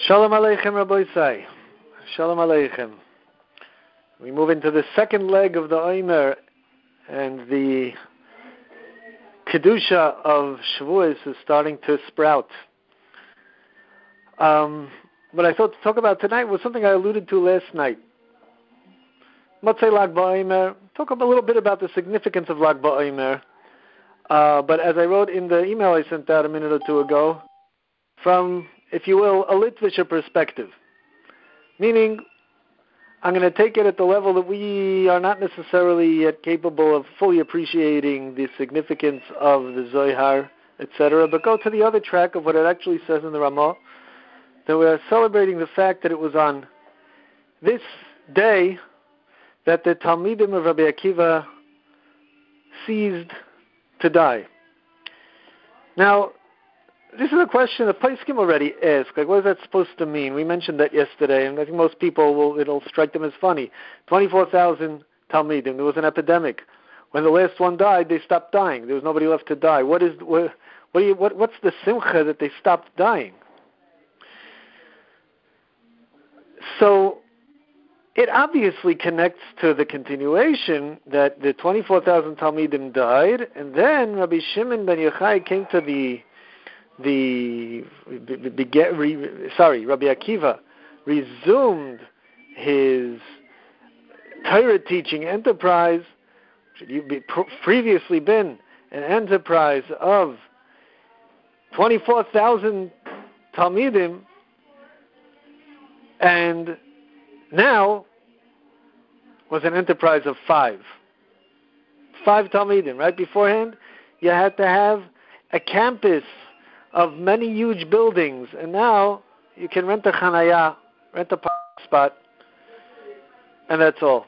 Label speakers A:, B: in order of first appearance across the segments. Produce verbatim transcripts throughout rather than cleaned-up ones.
A: Shalom Aleichem, Rabbi Isai. Shalom Aleichem. We move into the second leg of the Omer, and the Kedusha of Shavuos is starting to sprout. Um, what I thought to talk about tonight was something I alluded to last night. Motzei Lag BaOmer. Talk a little bit about the significance of Lag BaOmer. Uh, but as I wrote in the email I sent out a minute or two ago, from, if you will, a Litvischer perspective. Meaning, I'm going to take it at the level that we are not necessarily yet capable of fully appreciating the significance of the Zohar, et cetera, but go to the other track of what it actually says in the Ramah, that we are celebrating the fact that it was on this day that the Talmidim of Rabbi Akiva ceased to die. Now, this is a question that Poskim already asked. Like, what is that supposed to mean? We mentioned that yesterday, and I think most people will, it'll strike them as funny. twenty-four thousand Talmidim. There was an epidemic. When the last one died, they stopped dying. There was nobody left to die. What is what? What, do you, what what's the simcha that they stopped dying? So, it obviously connects to the continuation that the twenty-four thousand Talmidim died, and then Rabbi Shimon ben Yochai came to the the, the, the, the re, sorry, Rabbi Akiva resumed his Torah teaching enterprise, which had previously been an enterprise of twenty-four thousand Talmidim, and now was an enterprise of five. Five Talmidim. Right beforehand, you had to have a campus of many huge buildings, and now you can rent a chanaya, rent a parking spot, and that's all.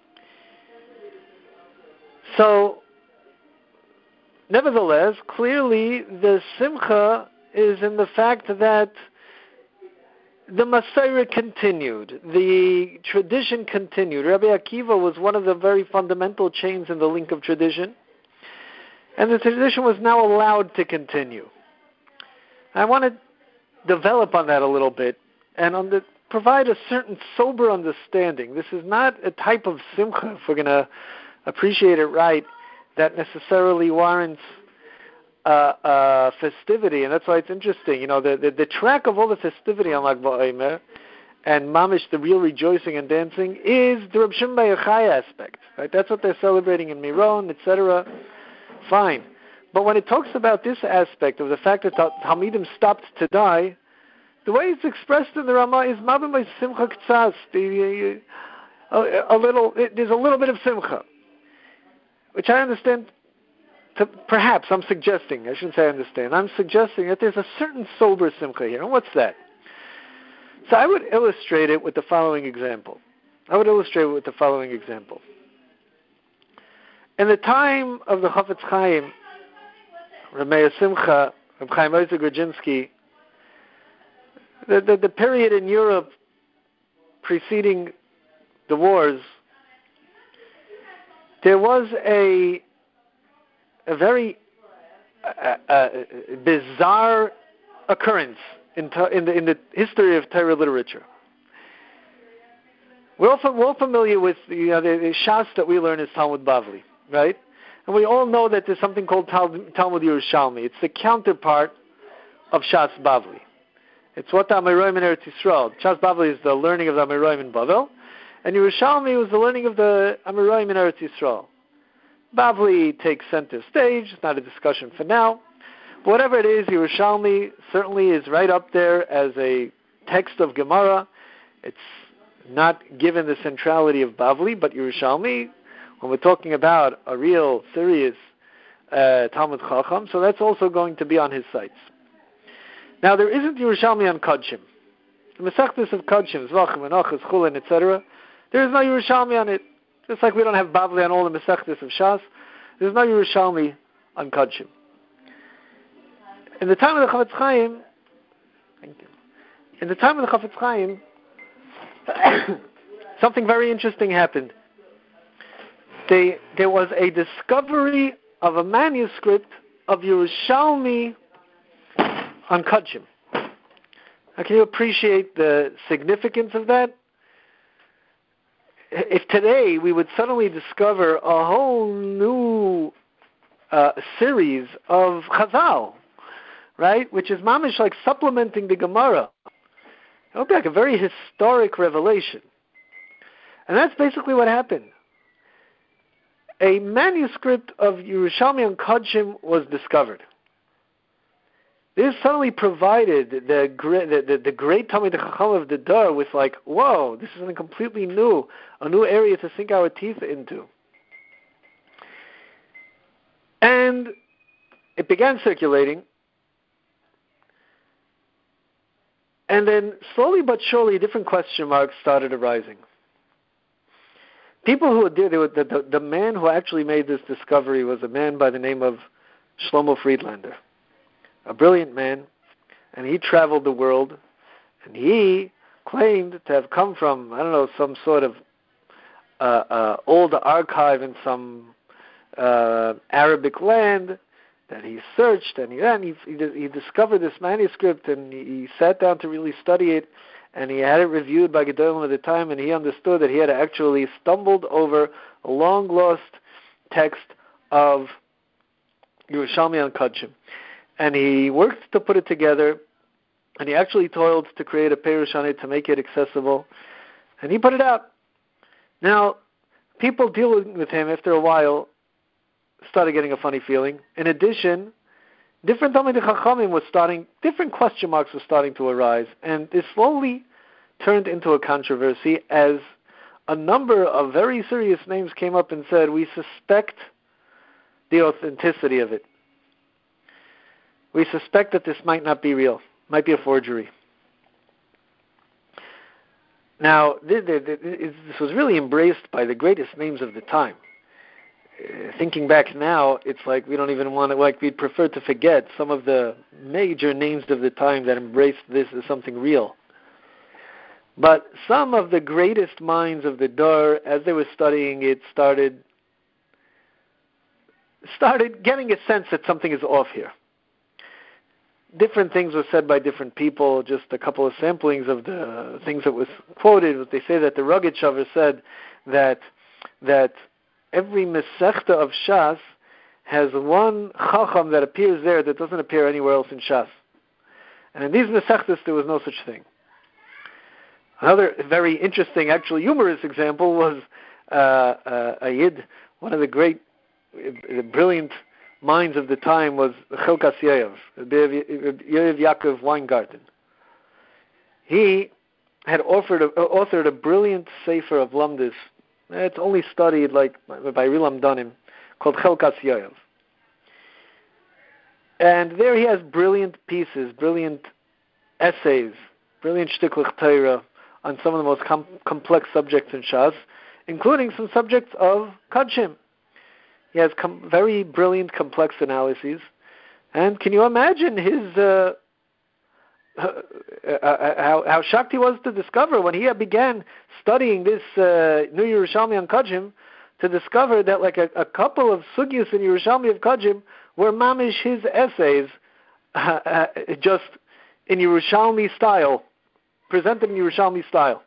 A: So, nevertheless, clearly the simcha is in the fact that the Masorah continued, the tradition continued. Rabbi Akiva was one of the very fundamental chains in the link of tradition, and the tradition was now allowed to continue. I want to develop on that a little bit and on the, provide a certain sober understanding. This is not a type of simcha, if we're going to appreciate it right, that necessarily warrants uh, uh, festivity, and that's why it's interesting. You know, the, the, the track of all the festivity on Lag BaOmer and mamish, the real rejoicing and dancing, is the Reb Shimon ben Yochai aspect. Right? That's what they're celebrating in Miron, et cetera. Fine. But when it talks about this aspect of the fact that Talmidim stopped to die, the way it's expressed in the Ramah is Mabim by Simcha K'tzas. A little, it, there's a little bit of Simcha, which I understand. To, perhaps I'm suggesting. I shouldn't say I understand. I'm suggesting that there's a certain sober Simcha here. And what's that? So I would illustrate it with the following example. I would illustrate it with the following example. In the time of the Chafetz Chaim, Reb Meir Simcha, Reb Chaim Ozer Grodzinski, the, the, the period in Europe preceding the wars, there was a a very uh, uh, bizarre occurrence in, in, the, in the history of Torah literature. We're all, we're all familiar with you know, the, the Shas that we learn is Talmud Bavli, right? And we all know that there's something called Talmud Yerushalmi. It's the counterpart of Shas Bavli. It's what the Amoraim in Eretz Yisrael. Shas Bavli is the learning of the Amoraim in Bavel, and Yerushalmi was the learning of the Amoraim in Eretz Yisrael. Bavli takes center stage. It's not a discussion for now. But whatever it is, Yerushalmi certainly is right up there as a text of Gemara. It's not given the centrality of Bavli, but Yerushalmi, when we're talking about a real, serious uh, Talmud Chacham, so that's also going to be on his sites. Now, there isn't Yerushalmi on Kodshim. The Mesechtes of Kodshim, Zvachim, Menachos, Chulin, et cetera, there is no Yerushalmi on it. Just like we don't have Bavli on all the Mesechtes of Shas, there's no Yerushalmi on Kodshim. In the time of the Chafetz Chaim, thank you. In the time of the Chafetz Chaim, something very interesting happened. They, there was a discovery of a manuscript of Yerushalmi on Kodshim. How can you appreciate the significance of that? If today we would suddenly discover a whole new uh, series of Chazal, right, which is mamish like supplementing the Gemara, it would be like a very historic revelation. And that's basically what happened. A manuscript of Yerushalmi and Kodshim was discovered. This suddenly provided the the, the, the great Talmid Chacham of the Dar with like, whoa, this is something completely new, a new area to sink our teeth into. And it began circulating. And then slowly but surely different question marks started arising. People who did it, the, the, the man who actually made this discovery was a man by the name of Shlomo Friedlander, a brilliant man, and he traveled the world, and he claimed to have come from, I don't know, some sort of uh, uh, old archive in some uh, Arabic land that he searched, and he, and he, he, he discovered this manuscript, and he, he sat down to really study it, and he had it reviewed by Gedolim at the time, and he understood that he had actually stumbled over a long-lost text of Yerushalmi and Kodshim. And he worked to put it together, and he actually toiled to create a Perush on it to make it accessible, and he put it out. Now, people dealing with him after a while started getting a funny feeling. In addition, different Talmidei Chachamim was starting, different question marks were starting to arise, and this slowly turned into a controversy as a number of very serious names came up and said, we suspect the authenticity of it. We suspect that this might not be real, might be a forgery. Now, this was really embraced by the greatest names of the time. Thinking back now, it's like we don't even want to, like we'd prefer to forget some of the major names of the time that embraced this as something real. But some of the greatest minds of the Dar, as they were studying it, started started getting a sense that something is off here. Different things were said by different people, just a couple of samplings of the things that was quoted. They say that the Rogatchover said that that every Masechta of Shas has one Chacham that appears there that doesn't appear anywhere else in Shas. And in these Masechtas, there was no such thing. Another very interesting, actually humorous example was uh, uh, a Yid, one of the great, uh, brilliant minds of the time was Chelkas Yoav, Yoav Yaakov Weingarten. He had offered a, authored a brilliant Sefer of Lamdis. It's only studied like by Rilam Danim, called Chelkas Yoav. And there he has brilliant pieces, brilliant essays, brilliant shtiklech Torah on some of the most com- complex subjects in Shas, including some subjects of Kodshim. He has com- very brilliant, complex analyses. And can you imagine his uh, uh, uh, how, how shocked he was to discover when he began studying this uh, New Yerushalmi on Kodshim, to discover that like a, a couple of sugyos in Yerushalmi of Kodshim were mamish his essays, uh, uh, just in Yerushalmi style, presented in Yerushalmi style.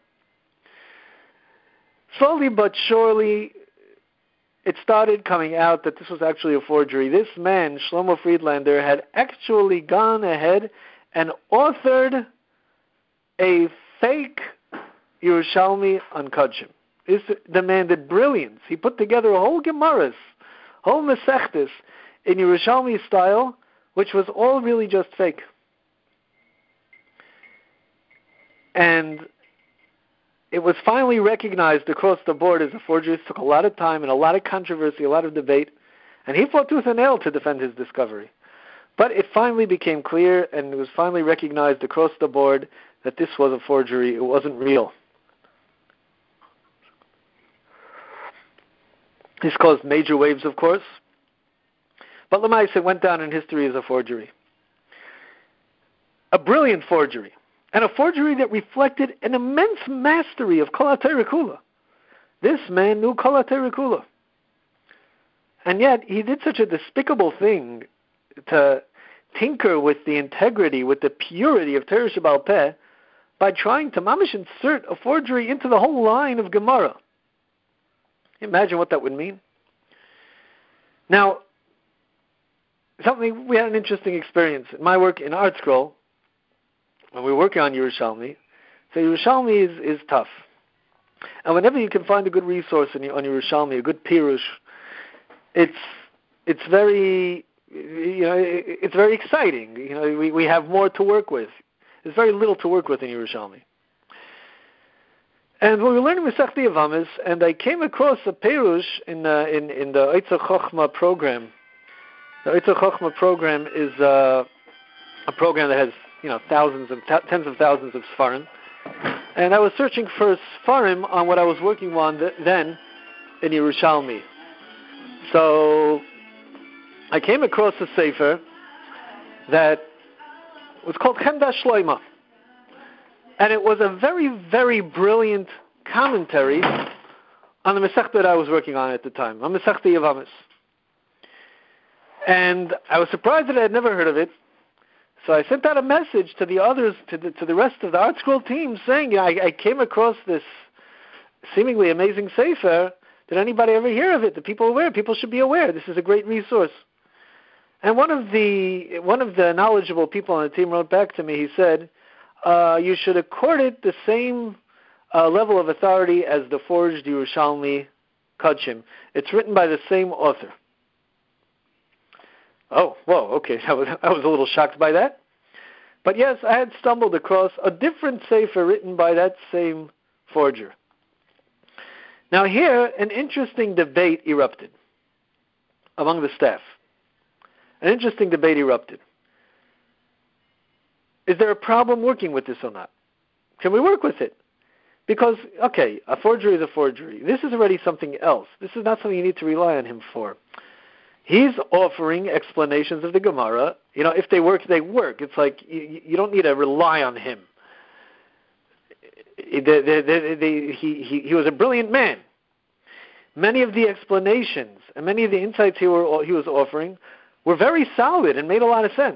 A: Slowly but surely, it started coming out that this was actually a forgery. This man, Shlomo Friedlander, had actually gone ahead and authored a fake Yerushalmi on Kodshim. This demanded brilliance. He put together a whole Gemaras, whole Masechtas in Yerushalmi style, which was all really just fake. And it was finally recognized across the board as a forgery. It took a lot of time and a lot of controversy, a lot of debate, and he fought tooth and nail to defend his discovery. But it finally became clear, and it was finally recognized across the board that this was a forgery. It wasn't real. This caused major waves, of course. But Lamaisa went down in history as a forgery. A brilliant forgery. And a forgery that reflected an immense mastery of Kol HaTorah Kula. This man knew Kol HaTorah Kula. And yet, he did such a despicable thing to tinker with the integrity, with the purity of Torah Sheba'al Peh by trying to mamish insert a forgery into the whole line of Gemara. Imagine what that would mean. Now, something we had an interesting experience in my work in ArtScroll when we were working on Yerushalmi. So Yerushalmi is, is tough, and whenever you can find a good resource in, on Yerushalmi, a good pirush, it's it's very you know it's very exciting. You know, we we have more to work with. There's very little to work with in Yerushalmi. And we were learning Masechta Yevamos, and I came across a pirush in uh, in in the Eitzah Chochma program. The Eitzah Chochma program is uh, a program that has you know thousands and th- tens of thousands of Sfarim. And I was searching for Sfarim on what I was working on th- then in Yerushalmi. So I came across a sefer that was called Chemda Shloima. And it was a very, very brilliant commentary on the Masechta that I was working on at the time, on Masechta Yevamos. And I was surprised that I had never heard of it. So I sent out a message to the others, to the, to the rest of the ArtScroll team, saying, you know, I, I came across this seemingly amazing sefer. Did anybody ever hear of it? The people aware. People should be aware. This is a great resource. And one of the one of the knowledgeable people on the team wrote back to me. He said, uh, you should accord it the same uh, level of authority as the forged Yerushalmi Kodshim. It's written by the same author. Oh, whoa, okay. I was, I was a little shocked by that. But yes, I had stumbled across a different sefer written by that same forger. Now here, an interesting debate erupted among the staff. An interesting debate erupted. Is there a problem working with this or not? Can we work with it? Because, okay, a forgery is a forgery. This is already something else. This is not something you need to rely on him for. He's offering explanations of the Gemara. You know, if they work, they work. It's like you, you don't need to rely on him. The, the, the, the, he, he, he was a brilliant man. Many of the explanations and many of the insights he, were, he was offering were very solid and made a lot of sense.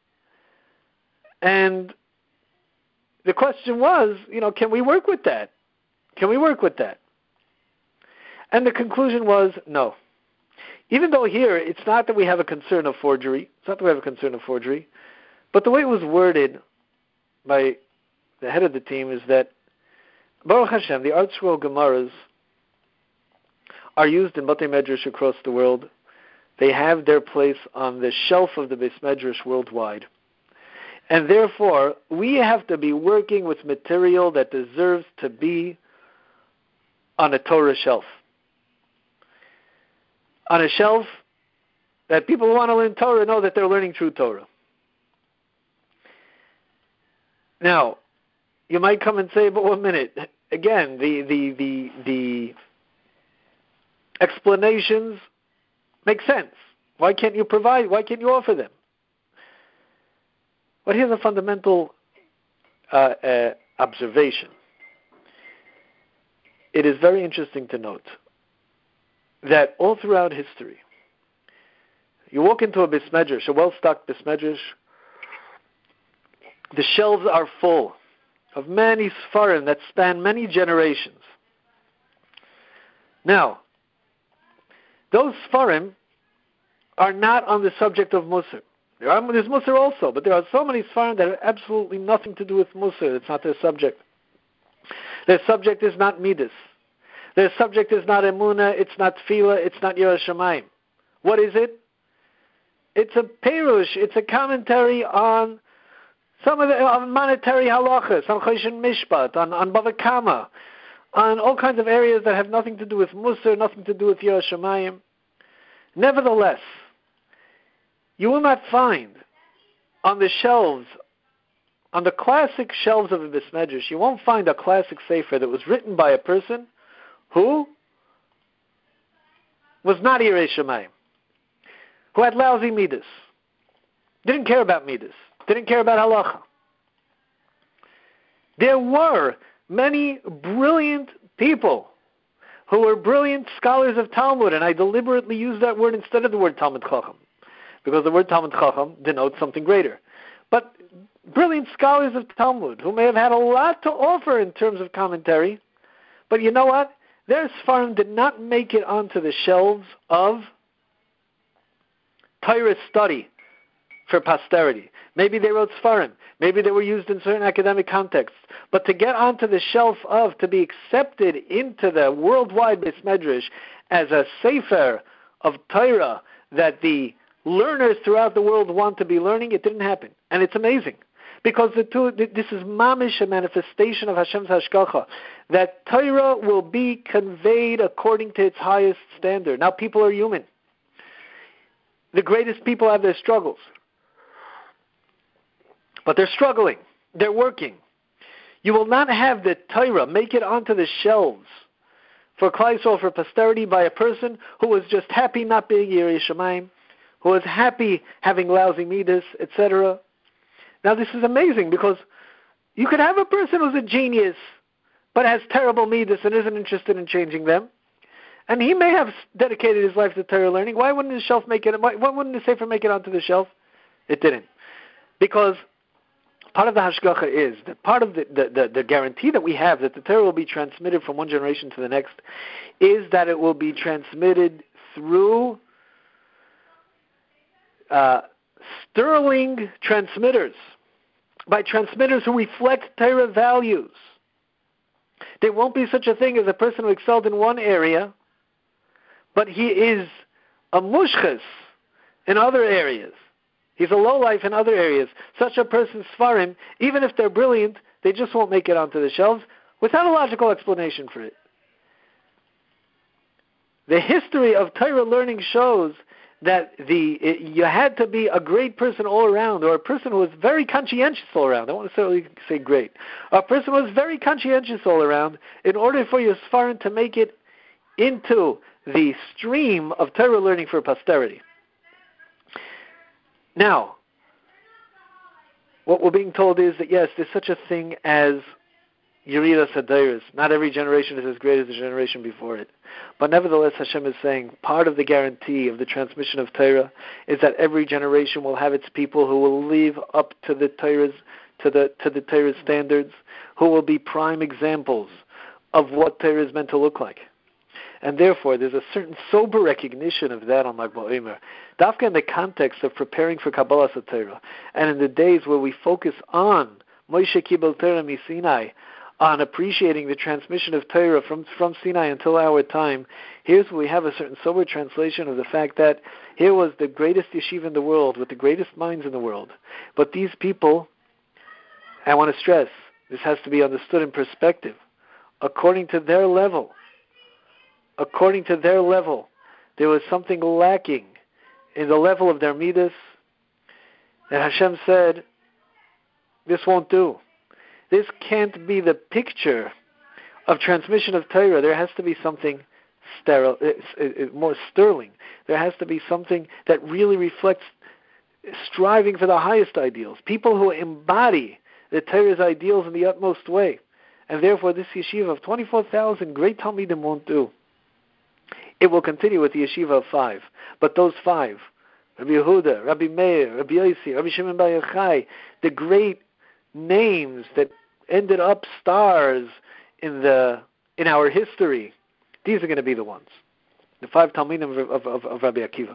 A: And the question was, you know, can we work with that? Can we work with that? And the conclusion was no. Even though here, it's not that we have a concern of forgery. It's not that we have a concern of forgery. But the way it was worded by the head of the team is that, Baruch Hashem, the ArtScroll Gemaras are used in Batei Medrash across the world. They have their place on the shelf of the Beis Medrash worldwide. And therefore, we have to be working with material that deserves to be on a Torah shelf. On a shelf that people who want to learn Torah know that they're learning true Torah. Now, you might come and say, but one minute. Again, the the the, the explanations make sense. Why can't you provide? Why can't you offer them? But here's a fundamental uh, uh, observation. It is very interesting to note that all throughout history, you walk into a Beis Medrash, a well-stocked Beis Medrash, the shelves are full of many Sfarim that span many generations. Now, those Sfarim are not on the subject of Musar. There are, there's Musar also, but there are so many Sfarim that have absolutely nothing to do with Musar. It's not their subject. Their subject is not Midas. Their subject is not Emunah, it's not Tefillah, it's not Yiras Shamayim. What is it? It's a perush, it's a commentary on some of the on monetary halachas, on Choshen Mishpat, on, on Bava Kama, on all kinds of areas that have nothing to do with Musar, nothing to do with Yiras Shamayim. Nevertheless, you will not find on the shelves, on the classic shelves of a Beis Medrash, you won't find a classic sefer that was written by a person who was not Yirei Shamayim, who had lousy midas, didn't care about midas, didn't care about halacha. There were many brilliant people who were brilliant scholars of Talmud, and I deliberately use that word instead of the word Talmud Chacham. because the word Talmud Chacham denotes something greater. But brilliant scholars of Talmud, who may have had a lot to offer in terms of commentary, but you know what? Their Sfarim did not make it onto the shelves of Torah study for posterity. Maybe they wrote Sfarim. Maybe they were used in certain academic contexts. But to get onto the shelf of, to be accepted into the worldwide Beis Medrash as a sefer of Torah that the learners throughout the world want to be learning, it didn't happen. And it's amazing. Because the two, this is mamish, a manifestation of Hashem's hashgacha, that Torah will be conveyed according to its highest standard. Now, people are human. The greatest people have their struggles. But they're struggling. They're working. You will not have the Torah make it onto the shelves for Klal Yisrael, for posterity, by a person who was just happy not being Yirei Shamayim, who was happy having lousy midas, et cetera. Now this is amazing, because you could have a person who's a genius but has terrible midas and isn't interested in changing them. And he may have dedicated his life to Torah learning. Why wouldn't his shelf make it? Why, why wouldn't the sefer make it onto the shelf? It didn't. Because part of the hashgacha is that part of the, the, the, the guarantee that we have that the Torah will be transmitted from one generation to the next is that it will be transmitted through uh, sterling transmitters, by transmitters who reflect Torah values. There won't be such a thing as a person who excelled in one area, but he is a mushchas in other areas. He's a lowlife in other areas. Such a person's Sfarim, even if they're brilliant, they just won't make it onto the shelves without a logical explanation for it. The history of Torah learning shows that the it, you had to be a great person all around, or a person who was very conscientious all around. I don't necessarily say great. A person who was very conscientious all around in order for your Sfarim to make it into the stream of Torah learning for posterity. Now, what we're being told is that, yes, there's such a thing as Yeridas Hadairos. Not every generation is as great as the generation before it. But nevertheless, Hashem is saying part of the guarantee of the transmission of Torah is that every generation will have its people who will live up to the Torah's, to the to the Torah's standards, who will be prime examples of what Torah is meant to look like. And therefore, there's a certain sober recognition of that on Lag BaOmer. Dafka in the context of preparing for Kabbalah Torah, and in the days where we focus on Moshe Kibel Torah Misinai, on appreciating the transmission of Torah from, from Sinai until our time, here's where we have a certain sober translation of the fact that here was the greatest yeshiva in the world, with the greatest minds in the world. But these people, I want to stress, this has to be understood in perspective, according to their level. According to their level, there was something lacking in the level of their midas, and Hashem said, this won't do. This can't be the picture of transmission of Torah. There has to be something sterile, more sterling. There has to be something that really reflects striving for the highest ideals. People who embody the Torah's ideals in the utmost way. And therefore, this yeshiva of twenty-four thousand great Talmidim won't do. It will continue with the yeshiva of five. But those five, Rabbi Yehuda, Rabbi Meir, Rabbi Yossi, Rabbi Shimon Bar Yochai, the great names that ended up stars in the in our history, these are going to be the ones. The five Talmidim of, of, of, of Rabbi Akiva.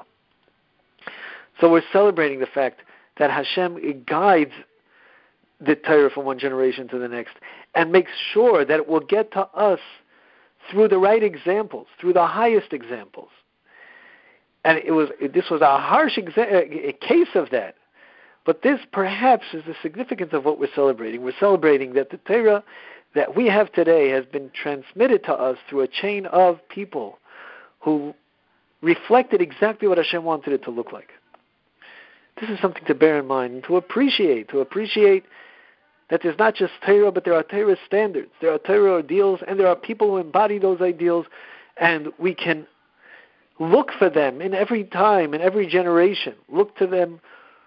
A: So we're celebrating the fact that Hashem guides the Torah from one generation to the next and makes sure that it will get to us through the right examples, through the highest examples. And it was this was a harsh exa- a case of that. But this perhaps is the significance of what we're celebrating. We're celebrating that the Torah that we have today has been transmitted to us through a chain of people who reflected exactly what Hashem wanted it to look like. This is something to bear in mind and to appreciate, to appreciate that there's not just Torah, but there are Torah standards, there are Torah ideals, and there are people who embody those ideals, and we can look for them in every time, in every generation, look to them,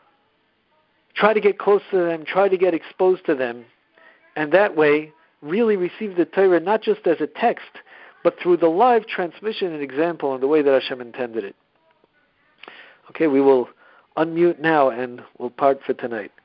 A: try to get close to them, try to get exposed to them, and that way really receive the Torah not just as a text, but through the live transmission and example in the way that Hashem intended it. Okay, we will unmute now and we'll part for tonight.